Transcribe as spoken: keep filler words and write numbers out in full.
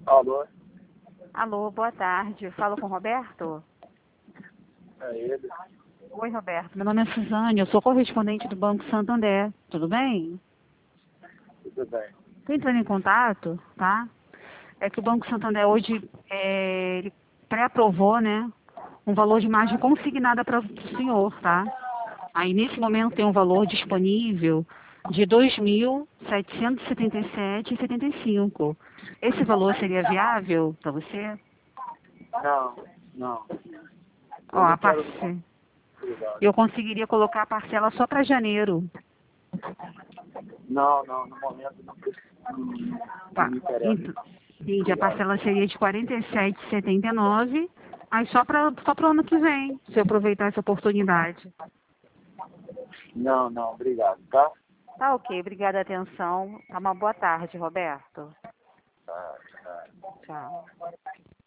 Alô? Alô, boa tarde. Falo com o Roberto? É ele? Oi, Roberto. Meu nome é Suzane, eu sou correspondente do Banco Santander. Tudo bem? Tudo bem. Estou entrando em contato, tá? É que o Banco Santander hoje é, ele pré-aprovou, né, um valor de margem consignada para o senhor, tá? Aí, nesse momento, tem um valor disponível de dois mil setecentos e setenta e sete reais e setenta e cinco centavos. Esse valor seria viável para você? Não, não. Ó, Eu a não quero parce... obrigado. eu conseguiria colocar a parcela só para janeiro. Não, não, no momento não, preciso, não, não Tá. me interessa. Ent- Entendi, a Obrigado. parcela seria de quarenta e sete reais e setenta e nove centavos. Aí só para só para o ano que vem, se eu aproveitar essa oportunidade. Não, não, obrigado, tá? Tá ok, obrigada a atenção. Tá uma boa tarde, Roberto. Tá, tá. Tchau.